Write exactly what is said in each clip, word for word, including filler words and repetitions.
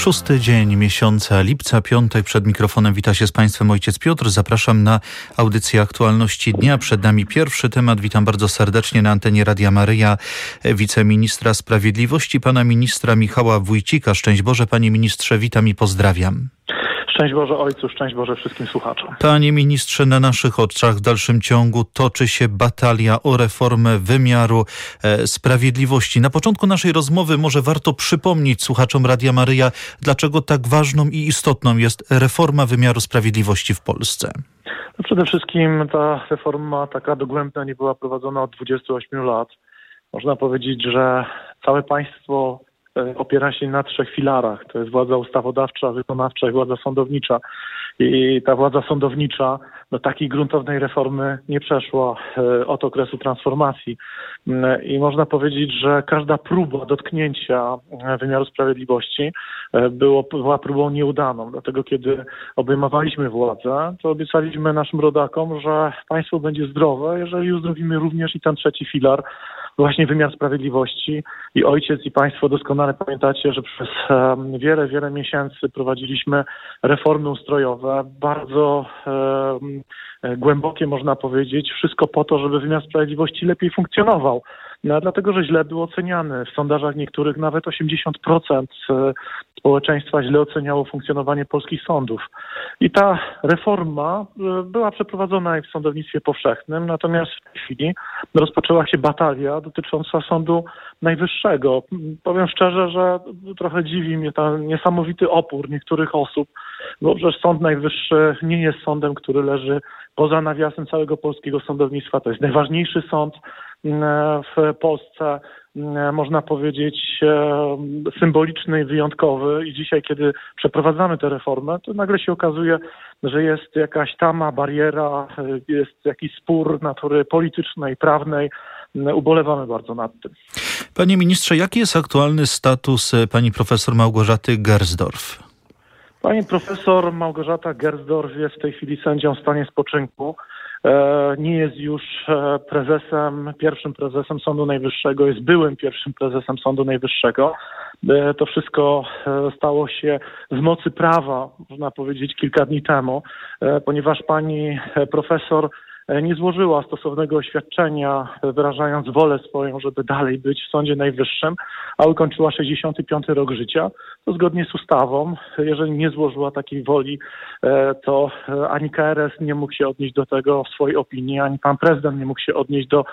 Szósty dzień miesiąca lipca, piątek. Przed mikrofonem wita się z Państwem ojciec Piotr. Zapraszam na audycję Aktualności Dnia. Przed nami pierwszy temat. Witam bardzo serdecznie na antenie Radia Maryja wiceministra sprawiedliwości, pana ministra Michała Wójcika. Szczęść Boże, panie ministrze, witam i pozdrawiam. Szczęść Boże Ojcu, szczęść Boże wszystkim słuchaczom. Panie ministrze, na naszych oczach w dalszym ciągu toczy się batalia o reformę wymiaru e, sprawiedliwości. Na początku naszej rozmowy może warto przypomnieć słuchaczom Radia Maryja, dlaczego tak ważną i istotną jest reforma wymiaru sprawiedliwości w Polsce. No przede wszystkim ta reforma taka dogłębna nie była prowadzona od dwudziestu ośmiu lat. Można powiedzieć, że całe państwo opiera się na trzech filarach. To jest władza ustawodawcza, wykonawcza i władza sądownicza. I ta władza sądownicza do takiej gruntownej reformy nie przeszła od okresu transformacji. I można powiedzieć, że każda próba dotknięcia wymiaru sprawiedliwości było, była próbą nieudaną. Dlatego kiedy obejmowaliśmy władzę, to obiecaliśmy naszym rodakom, że państwo będzie zdrowe, jeżeli uzdrowimy również i ten trzeci filar, właśnie wymiar sprawiedliwości. I ojciec i państwo doskonale pamiętacie, że przez um, wiele, wiele miesięcy prowadziliśmy reformy ustrojowe, bardzo um, głębokie można powiedzieć, wszystko po to, żeby wymiar sprawiedliwości lepiej funkcjonował. No, dlatego, że źle był oceniany. W sondażach niektórych nawet osiemdziesiąt procent społeczeństwa źle oceniało funkcjonowanie polskich sądów. I ta reforma była przeprowadzona i w sądownictwie powszechnym, natomiast w tej chwili rozpoczęła się batalia dotycząca Sądu Najwyższego. Powiem szczerze, że trochę dziwi mnie ten niesamowity opór niektórych osób, bo przecież Sąd Najwyższy nie jest sądem, który leży poza nawiasem całego polskiego sądownictwa. To jest najważniejszy sąd w Polsce, można powiedzieć symboliczny i wyjątkowy. I dzisiaj, kiedy przeprowadzamy tę reformę, to nagle się okazuje, że jest jakaś tama, bariera, jest jakiś spór natury politycznej, prawnej. Ubolewamy bardzo nad tym. Panie ministrze, jaki jest aktualny status pani profesor Małgorzaty Gersdorf? Pani profesor Małgorzata Gersdorf jest w tej chwili sędzią w stanie spoczynku. Nie jest już prezesem, pierwszym prezesem Sądu Najwyższego, jest byłym pierwszym prezesem Sądu Najwyższego. To wszystko stało się z mocy prawa, można powiedzieć, kilka dni temu, ponieważ pani profesor nie złożyła stosownego oświadczenia, wyrażając wolę swoją, żeby dalej być w Sądzie Najwyższym, a ukończyła sześćdziesiąty piąty rok życia. To zgodnie z ustawą, jeżeli nie złożyła takiej woli, to ani K R S nie mógł się odnieść do tego w swojej opinii, ani pan prezydent nie mógł się odnieść do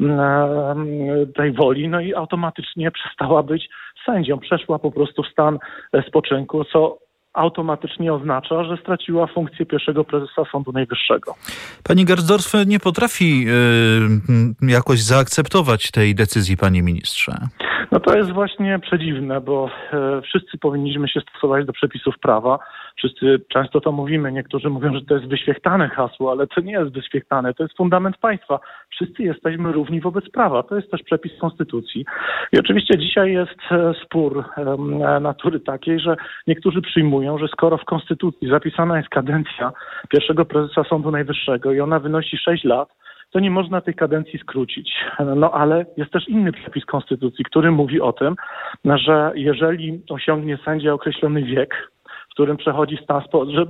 tej woli, no i automatycznie przestała być sędzią. Przeszła po prostu w stan spoczynku, co automatycznie oznacza, że straciła funkcję pierwszego prezesa Sądu Najwyższego. Pani Gersdorf nie potrafi y, jakoś zaakceptować tej decyzji, panie ministrze. No to jest właśnie przedziwne, bo e, wszyscy powinniśmy się stosować do przepisów prawa. Wszyscy często to mówimy, niektórzy mówią, że to jest wyświechtane hasło, ale to nie jest wyświechtane, to jest fundament państwa. Wszyscy jesteśmy równi wobec prawa, to jest też przepis konstytucji. I oczywiście dzisiaj jest e, spór e, natury takiej, że niektórzy przyjmują, że skoro w konstytucji zapisana jest kadencja pierwszego prezesa Sądu Najwyższego i ona wynosi sześć lat, to nie można tej kadencji skrócić. No ale jest też inny przepis konstytucji, który mówi o tym, że jeżeli osiągnie sędzia określony wiek, w którym przechodzi stan, spo, że,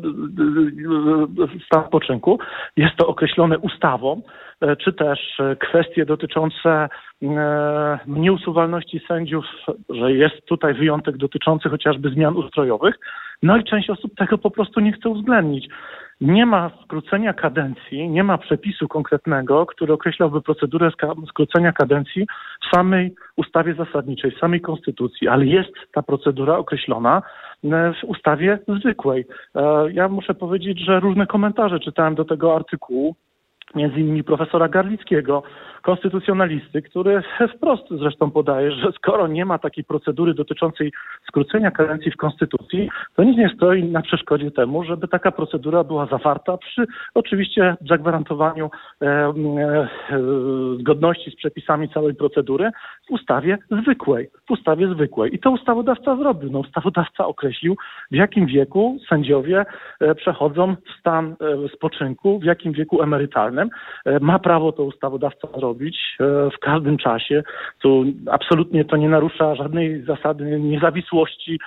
stan spoczynku, jest to określone ustawą, czy też kwestie dotyczące nieusuwalności sędziów, że jest tutaj wyjątek dotyczący chociażby zmian ustrojowych, no i część osób tego po prostu nie chce uwzględnić. Nie ma skrócenia kadencji, nie ma przepisu konkretnego, który określałby procedurę skrócenia kadencji w samej ustawie zasadniczej, w samej konstytucji, ale jest ta procedura określona w ustawie zwykłej. Ja muszę powiedzieć, że różne komentarze czytałem do tego artykułu, między innymi profesora Garlickiego, konstytucjonalisty, który wprost zresztą podaje, że skoro nie ma takiej procedury dotyczącej skrócenia kadencji w Konstytucji, to nic nie stoi na przeszkodzie temu, żeby taka procedura była zawarta przy oczywiście zagwarantowaniu e, e, zgodności z przepisami całej procedury w ustawie zwykłej. W ustawie zwykłej. I to ustawodawca zrobił. No, ustawodawca określił, w jakim wieku sędziowie e, przechodzą w stan e, spoczynku, w jakim wieku emerytalnym. E, ma prawo to ustawodawca zrobić. robić w każdym czasie. Tu absolutnie to nie narusza żadnej zasady niezawisłości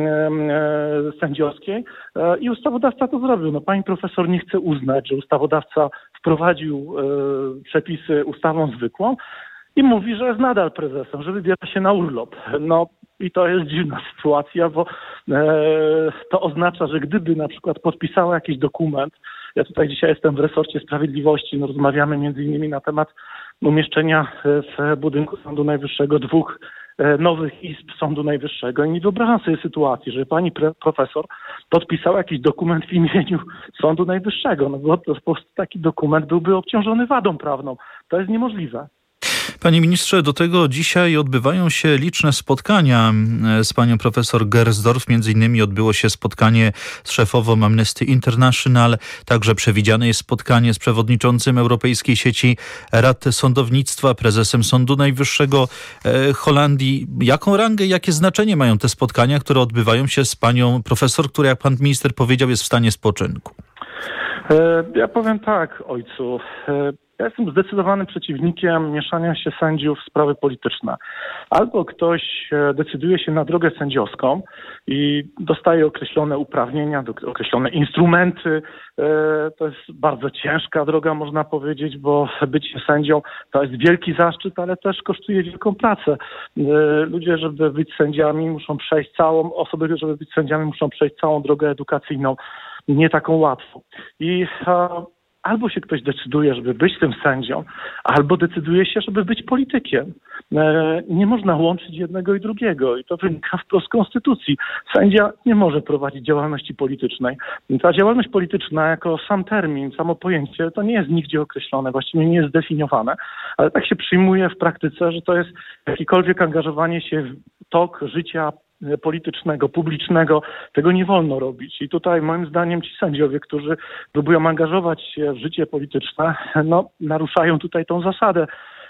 sędziowskiej i ustawodawca to zrobił. No, pani profesor nie chce uznać, że ustawodawca wprowadził przepisy ustawą zwykłą i mówi, że jest nadal prezesem, że wybiera się na urlop. No i to jest dziwna sytuacja, bo e, to oznacza, że gdyby na przykład podpisała jakiś dokument, ja tutaj dzisiaj jestem w resorcie sprawiedliwości, no rozmawiamy między innymi na temat umieszczenia w budynku Sądu Najwyższego dwóch nowych izb Sądu Najwyższego i nie wyobrażam sobie sytuacji, że pani pre- profesor podpisała jakiś dokument w imieniu Sądu Najwyższego, no bo to po prostu taki dokument byłby obciążony wadą prawną. To jest niemożliwe. Panie ministrze, do tego dzisiaj odbywają się liczne spotkania z panią profesor Gersdorf. Między innymi odbyło się spotkanie z szefową Amnesty International. Także przewidziane jest spotkanie z przewodniczącym Europejskiej Sieci Rad Sądownictwa, prezesem Sądu Najwyższego Holandii. Jaką rangę, jakie znaczenie mają te spotkania, które odbywają się z panią profesor, która, jak pan minister powiedział, jest w stanie spoczynku? Ja powiem tak, ojcu. Ja jestem zdecydowanym przeciwnikiem mieszania się sędziów w sprawy polityczne. Albo ktoś decyduje się na drogę sędziowską i dostaje określone uprawnienia, określone instrumenty. To jest bardzo ciężka droga, można powiedzieć, bo bycie sędzią to jest wielki zaszczyt, ale też kosztuje wielką pracę. Ludzie, żeby być sędziami, muszą przejść całą, osoby, żeby być sędziami, muszą przejść całą drogę edukacyjną, nie taką łatwą. I albo się ktoś decyduje, żeby być tym sędzią, albo decyduje się, żeby być politykiem. Nie można łączyć jednego i drugiego i to wynika wprost z konstytucji. Sędzia nie może prowadzić działalności politycznej. Ta działalność polityczna jako sam termin, samo pojęcie, to nie jest nigdzie określone, właściwie nie jest zdefiniowane, ale tak się przyjmuje w praktyce, że to jest jakiekolwiek angażowanie się w tok życia politycznego, publicznego, tego nie wolno robić. I tutaj moim zdaniem ci sędziowie, którzy próbują angażować się w życie polityczne, no naruszają tutaj tą zasadę.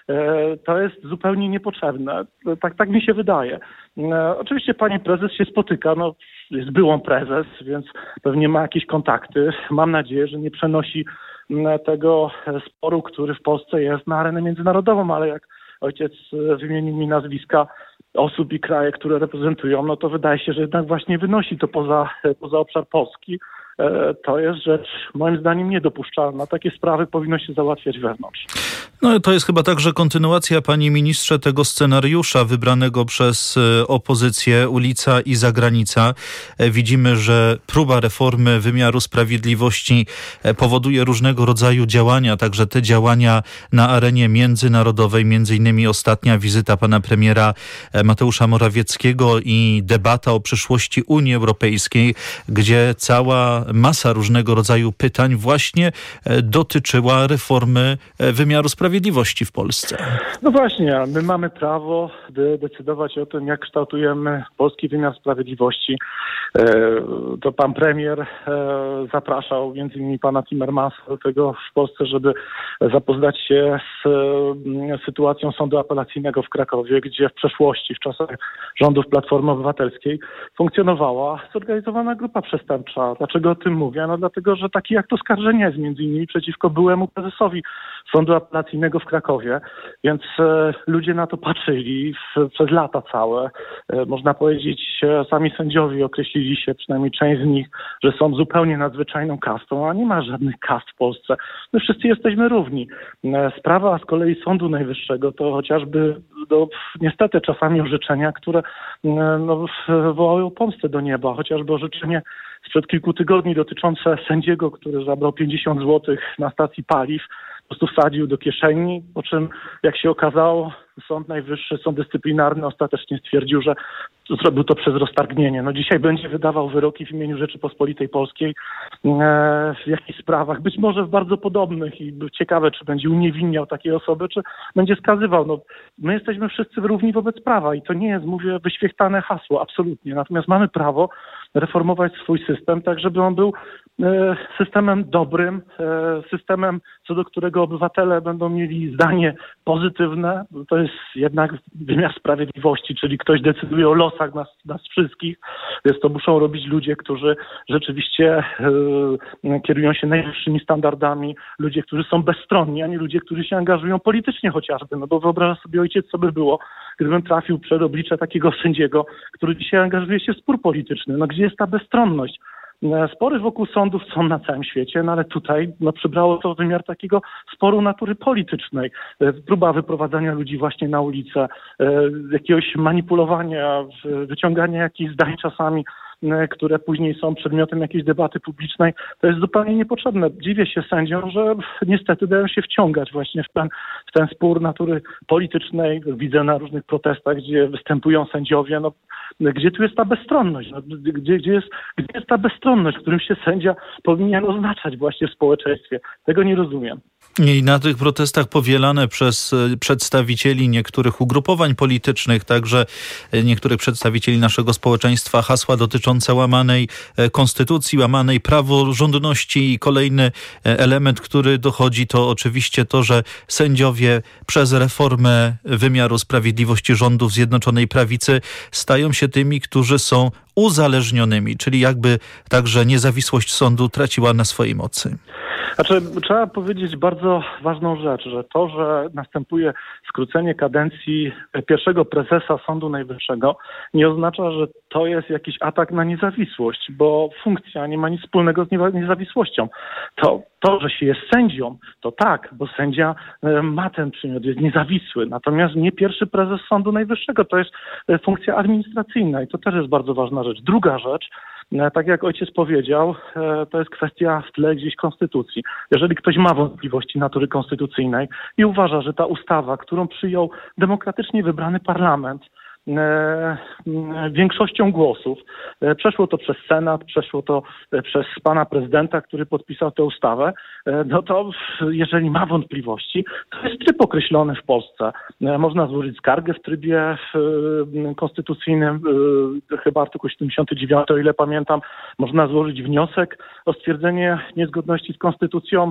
To jest zupełnie niepotrzebne. Tak, tak mi się wydaje. Oczywiście pani prezes się spotyka, no jest byłą prezes, więc pewnie ma jakieś kontakty. Mam nadzieję, że nie przenosi tego sporu, który w Polsce jest, na arenę międzynarodową, ale jak ojciec wymienił mi nazwiska osób i kraje, które reprezentują, no to wydaje się, że jednak właśnie wynosi to poza, poza obszar Polski. To jest rzecz moim zdaniem niedopuszczalna. Takie sprawy powinno się załatwiać wewnątrz. No to jest chyba także kontynuacja, panie ministrze, tego scenariusza wybranego przez opozycję Ulica i Zagranica. Widzimy, że próba reformy wymiaru sprawiedliwości powoduje różnego rodzaju działania, także te działania na arenie międzynarodowej, między innymi ostatnia wizyta pana premiera Mateusza Morawieckiego i debata o przyszłości Unii Europejskiej, gdzie cała masa różnego rodzaju pytań właśnie dotyczyła reformy wymiaru sprawiedliwości w Polsce. No właśnie, my mamy prawo de- decydować o tym, jak kształtujemy polski wymiar sprawiedliwości. To pan premier zapraszał między innymi pana Timmermansa do tego w Polsce, żeby zapoznać się z sytuacją Sądu Apelacyjnego w Krakowie, gdzie w przeszłości, w czasach rządów Platformy Obywatelskiej funkcjonowała zorganizowana grupa przestępcza. Dlaczego o tym mówię? No dlatego, że taki akt oskarżenia jest między innymi przeciwko byłemu prezesowi Sądu Apelacyjnego w Krakowie, więc e, ludzie na to patrzyli w, przez lata całe. E, można powiedzieć, e, sami sędziowie określili się, przynajmniej część z nich, że są zupełnie nadzwyczajną kastą, a nie ma żadnych kast w Polsce. My wszyscy jesteśmy równi. E, sprawa z kolei Sądu Najwyższego to chociażby do, niestety czasami orzeczenia, które e, no, wołają pomstę do nieba, chociażby orzeczenie sprzed kilku tygodni dotyczące sędziego, który zabrał pięćdziesiąt złotych na stacji paliw, po prostu wsadził do kieszeni, po czym, jak się okazało, Sąd Najwyższy, Sąd Dyscyplinarny ostatecznie stwierdził, że zrobił to przez roztargnienie. No dzisiaj będzie wydawał wyroki w imieniu Rzeczypospolitej Polskiej e, w jakichś sprawach, być może w bardzo podobnych i ciekawe, czy będzie uniewinniał takiej osoby, czy będzie skazywał. No, my jesteśmy wszyscy równi wobec prawa i to nie jest, mówię, wyświechtane hasło, absolutnie. Natomiast mamy prawo reformować swój system tak, żeby on był systemem dobrym, systemem, co do którego obywatele będą mieli zdanie pozytywne. To jest jednak wymiar sprawiedliwości, czyli ktoś decyduje o losach nas, nas wszystkich, więc to muszą robić ludzie, którzy rzeczywiście kierują się najwyższymi standardami, ludzie, którzy są bezstronni, a nie ludzie, którzy się angażują politycznie chociażby. No bo wyobraża sobie ojciec, co by było, gdybym trafił przed oblicze takiego sędziego, który dzisiaj angażuje się w spór polityczny. No gdzie jest ta bezstronność? Spory wokół sądów są na całym świecie, no ale tutaj no, przybrało to wymiar takiego sporu natury politycznej. Próba wyprowadzania ludzi właśnie na ulicę, jakiegoś manipulowania, wyciągania jakichś zdań czasami, które później są przedmiotem jakiejś debaty publicznej, to jest zupełnie niepotrzebne. Dziwię się sędziom, że niestety dają się wciągać właśnie w ten, w ten spór natury politycznej. Widzę na różnych protestach, gdzie występują sędziowie, no, gdzie tu jest ta bezstronność? No, gdzie, gdzie, jest, gdzie jest ta bezstronność, którym się sędzia powinien oznaczać właśnie w społeczeństwie? Tego nie rozumiem. I na tych protestach powielane przez przedstawicieli niektórych ugrupowań politycznych, także niektórych przedstawicieli naszego społeczeństwa, hasła dotyczące łamanej konstytucji, łamanej praworządności i kolejny element, który dochodzi, to oczywiście to, że sędziowie przez reformę wymiaru sprawiedliwości rządów Zjednoczonej Prawicy stają się tymi, którzy są uzależnionymi, czyli jakby także niezawisłość sądu traciła na swojej mocy. Znaczy, trzeba powiedzieć bardzo ważną rzecz, że to, że następuje skrócenie kadencji pierwszego prezesa Sądu Najwyższego, nie oznacza, że to jest jakiś atak na niezawisłość, bo funkcja nie ma nic wspólnego z niezawisłością. To, to że się jest sędzią, to tak, bo sędzia ma ten przymiot, jest niezawisły, natomiast nie pierwszy prezes Sądu Najwyższego, to jest funkcja administracyjna i to też jest bardzo ważna rzecz. Druga rzecz, tak jak ojciec powiedział, to jest kwestia w tle gdzieś konstytucji. Jeżeli ktoś ma wątpliwości natury konstytucyjnej i uważa, że ta ustawa, którą przyjął demokratycznie wybrany parlament, większością głosów. Przeszło to przez Senat, przeszło to przez pana prezydenta, który podpisał tę ustawę. No to jeżeli ma wątpliwości, to jest tryb określony w Polsce. Można złożyć skargę w trybie konstytucyjnym, chyba artykuł siedemdziesiąty dziewiąty, o ile pamiętam. Można złożyć wniosek o stwierdzenie niezgodności z konstytucją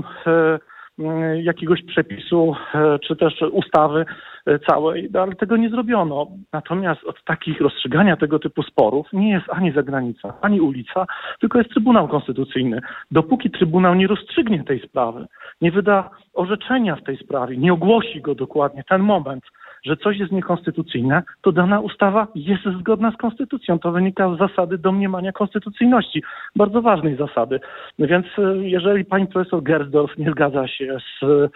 jakiegoś przepisu czy też ustawy całej, ale tego nie zrobiono. Natomiast od takich rozstrzygania tego typu sporów nie jest ani zagranica, ani ulica, tylko jest Trybunał Konstytucyjny. Dopóki Trybunał nie rozstrzygnie tej sprawy, nie wyda orzeczenia w tej sprawie, nie ogłosi go dokładnie, ten moment, że coś jest niekonstytucyjne, to dana ustawa jest zgodna z konstytucją. To wynika z zasady domniemania konstytucyjności. Bardzo ważnej zasady. Więc jeżeli pani profesor Gersdorf nie zgadza się z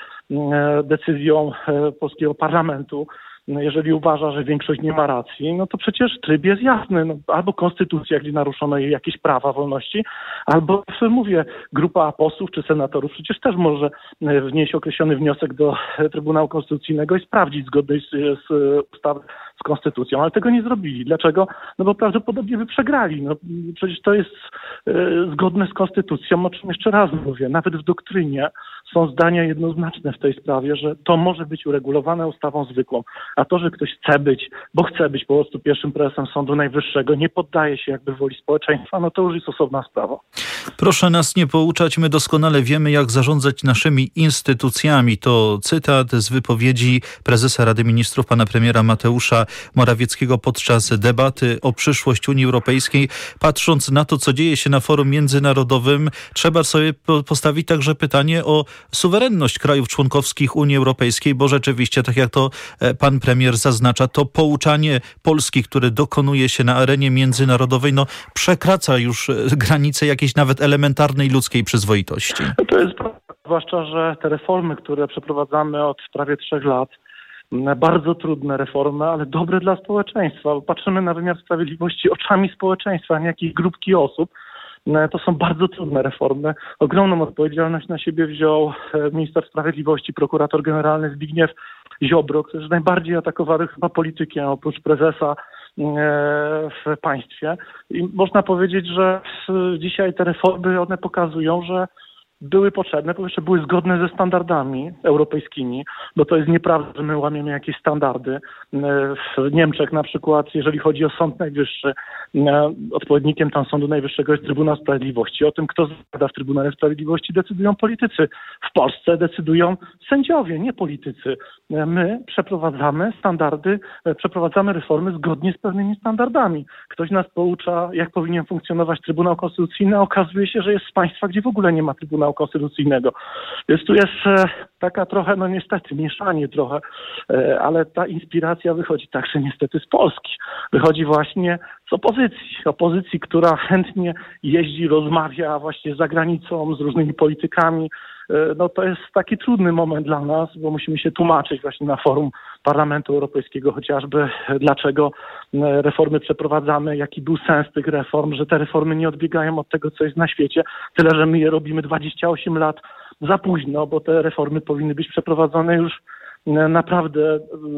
decyzją polskiego parlamentu, jeżeli uważa, że większość nie ma racji, no to przecież tryb jest jasny. No, albo konstytucja, gdzie naruszono jej jakieś prawa, wolności, albo, mówię, grupa posłów czy senatorów przecież też może wnieść określony wniosek do Trybunału Konstytucyjnego i sprawdzić zgodność z, z ustawą, z konstytucją, ale tego nie zrobili. Dlaczego? No bo prawdopodobnie by przegrali. No, przecież to jest e, zgodne z konstytucją, o czym jeszcze raz mówię. Nawet w doktrynie są zdania jednoznaczne w tej sprawie, że to może być uregulowane ustawą zwykłą. A to, że ktoś chce być, bo chce być po prostu pierwszym prezesem Sądu Najwyższego, nie poddaje się jakby woli społeczeństwa, no to już jest osobna sprawa. Proszę nas nie pouczać, my doskonale wiemy, jak zarządzać naszymi instytucjami. To cytat z wypowiedzi prezesa Rady Ministrów, pana premiera Mateusza Morawieckiego podczas debaty o przyszłość Unii Europejskiej. Patrząc na to, co dzieje się na forum międzynarodowym, trzeba sobie postawić także pytanie o suwerenność krajów członkowskich Unii Europejskiej, bo rzeczywiście, tak jak to pan premier zaznacza, to pouczanie Polski, które dokonuje się na arenie międzynarodowej, no przekracza już granice jakiejś nawet elementarnej ludzkiej przyzwoitości. To jest prawda, zwłaszcza, że te reformy, które przeprowadzamy od prawie trzech lat, bardzo trudne reformy, ale dobre dla społeczeństwa. Patrzymy na wymiar sprawiedliwości oczami społeczeństwa, a nie jakiejś grupki osób. To są bardzo trudne reformy. Ogromną odpowiedzialność na siebie wziął minister sprawiedliwości, prokurator generalny Zbigniew Ziobro, który jest najbardziej atakowany chyba politykiem oprócz prezesa w państwie. I można powiedzieć, że dzisiaj te reformy, one pokazują, że były potrzebne, po pierwsze były zgodne ze standardami europejskimi, bo to jest nieprawda, że my łamiemy jakieś standardy. W Niemczech na przykład, jeżeli chodzi o Sąd Najwyższy, odpowiednikiem tam Sądu Najwyższego jest Trybunał Sprawiedliwości. O tym, kto zasiada w Trybunale Sprawiedliwości, decydują politycy. W Polsce decydują sędziowie, nie politycy. My przeprowadzamy standardy, przeprowadzamy reformy zgodnie z pewnymi standardami. Ktoś nas poucza, jak powinien funkcjonować Trybunał Konstytucyjny, a okazuje się, że jest z państwa, gdzie w ogóle nie ma Trybunału Konstytucyjnego. Więc tu jest taka trochę, no niestety, mieszanie trochę, ale ta inspiracja wychodzi także niestety z Polski. Wychodzi właśnie z opozycji. Opozycji, która chętnie jeździ, rozmawia właśnie za granicą z różnymi politykami. No to jest taki trudny moment dla nas, bo musimy się tłumaczyć właśnie na forum Parlamentu Europejskiego chociażby, dlaczego reformy przeprowadzamy, jaki był sens tych reform, że te reformy nie odbiegają od tego, co jest na świecie, tyle, że my je robimy dwadzieścia osiem lat za późno, bo te reformy powinny być przeprowadzone już naprawdę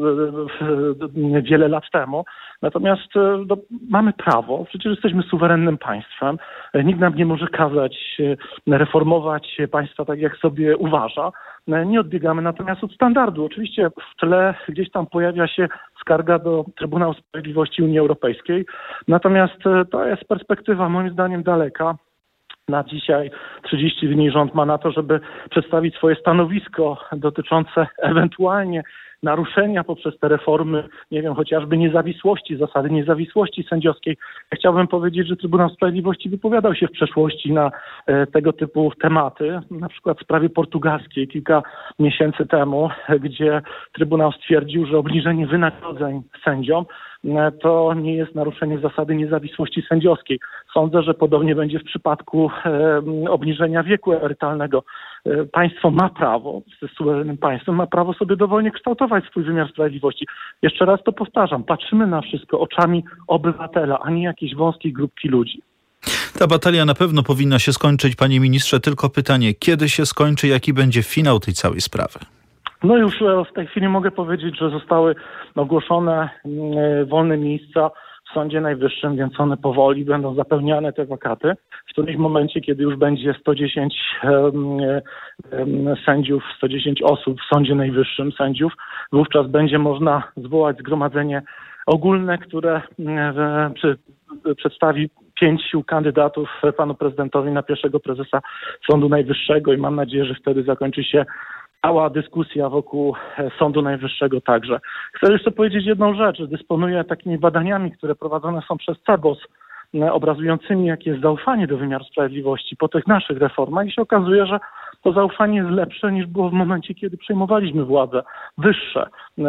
wiele lat temu. Natomiast no, mamy prawo, przecież jesteśmy suwerennym państwem. Nikt nam nie może kazać reformować państwa tak, jak sobie uważa. Nie odbiegamy natomiast od standardu. Oczywiście w tle gdzieś tam pojawia się skarga do Trybunału Sprawiedliwości Unii Europejskiej. Natomiast to jest perspektywa moim zdaniem daleka. Na dzisiaj trzydzieści dni rząd ma na to, żeby przedstawić swoje stanowisko dotyczące ewentualnie naruszenia poprzez te reformy, nie wiem, chociażby niezawisłości, zasady niezawisłości sędziowskiej. Ja chciałbym powiedzieć, że Trybunał Sprawiedliwości wypowiadał się w przeszłości na e, tego typu tematy, na przykład w sprawie portugalskiej kilka miesięcy temu, gdzie Trybunał stwierdził, że obniżenie wynagrodzeń sędziom to nie jest naruszenie zasady niezawisłości sędziowskiej. Sądzę, że podobnie będzie w przypadku e, obniżenia wieku emerytalnego. E, państwo ma prawo, jest suwerennym państwem, ma prawo sobie dowolnie kształtować swój wymiar sprawiedliwości. Jeszcze raz to powtarzam, patrzymy na wszystko oczami obywatela, a nie jakiejś wąskiej grupki ludzi. Ta batalia na pewno powinna się skończyć, panie ministrze, tylko pytanie, kiedy się skończy, jaki będzie finał tej całej sprawy? No już w tej chwili mogę powiedzieć, że zostały ogłoszone wolne miejsca w Sądzie Najwyższym, więc one powoli będą zapełniane, te wakaty. W którymś momencie, kiedy już będzie sto dziesięć um, um, sędziów, sto dziesięć osób w Sądzie Najwyższym, sędziów, wówczas będzie można zwołać zgromadzenie ogólne, które um, przy, przedstawi pięciu kandydatów panu prezydentowi na pierwszego prezesa Sądu Najwyższego i mam nadzieję, że wtedy zakończy się cała dyskusja wokół Sądu Najwyższego także. Chcę jeszcze powiedzieć jedną rzecz. Dysponuję takimi badaniami, które prowadzone są przez C E B O S, obrazującymi, jakie jest zaufanie do wymiaru sprawiedliwości po tych naszych reformach i się okazuje, że to zaufanie jest lepsze niż było w momencie, kiedy przejmowaliśmy władzę. Wyższe.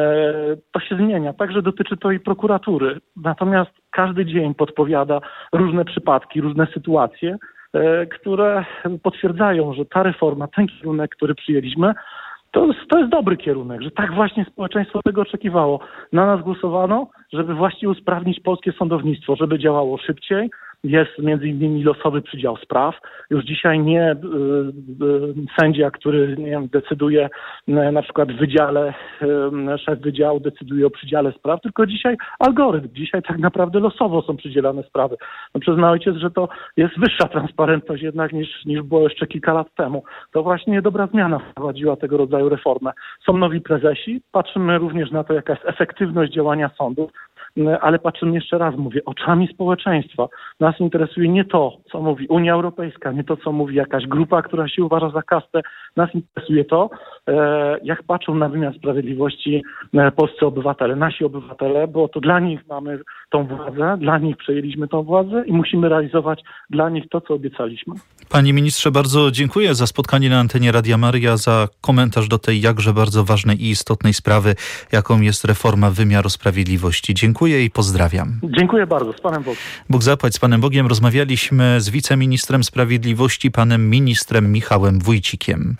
To się zmienia. Także dotyczy to i prokuratury. Natomiast każdy dzień podpowiada różne przypadki, różne sytuacje, które potwierdzają, że ta reforma, ten kierunek, który przyjęliśmy, to jest, to jest dobry kierunek, że tak właśnie społeczeństwo tego oczekiwało. Na nas głosowano, żeby właśnie usprawnić polskie sądownictwo, żeby działało szybciej. Jest między innymi losowy przydział spraw. Już dzisiaj nie y, y, sędzia, który nie wiem, decyduje y, na przykład w wydziale, y, szef wydziału decyduje o przydziale spraw, tylko dzisiaj algorytm. Dzisiaj tak naprawdę losowo są przydzielane sprawy. No, przyzna ojciec, że to jest wyższa transparentność jednak niż, niż było jeszcze kilka lat temu. To właśnie dobra zmiana wprowadziła tego rodzaju reformę. Są nowi prezesi. Patrzymy również na to, jaka jest efektywność działania sądów. Ale patrzymy jeszcze raz, mówię, oczami społeczeństwa. Nas interesuje nie to, co mówi Unia Europejska, nie to, co mówi jakaś grupa, która się uważa za kastę. Nas interesuje to, jak patrzą na wymiar sprawiedliwości polscy obywatele, nasi obywatele, bo to dla nich mamy tą władzę, dla nich przejęliśmy tą władzę i musimy realizować dla nich to, co obiecaliśmy. Panie ministrze, bardzo dziękuję za spotkanie na antenie Radia Maryja, za komentarz do tej jakże bardzo ważnej i istotnej sprawy, jaką jest reforma wymiaru sprawiedliwości. Dziękuję i pozdrawiam. Dziękuję bardzo. Z Panem Bogiem. Bóg zapłać. Z Panem Bogiem rozmawialiśmy z wiceministrem sprawiedliwości, panem ministrem Michałem Wójcikiem.